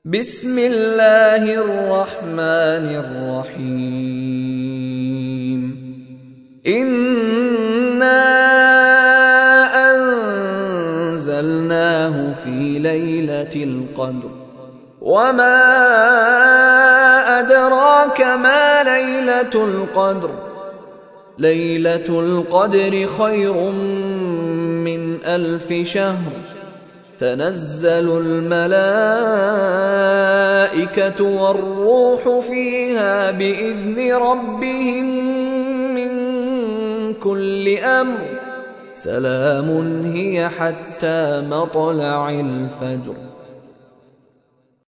بسم الله الرحمن الرحيم. إنا أنزلناه في ليلة القدر وما أدراك ما ليلة القدر. ليلة القدر خير من 1000 شهر. تنزل الملائكة والروح فيها بإذن ربهم من كل أمر. سلام هي حتى مطلع الفجر.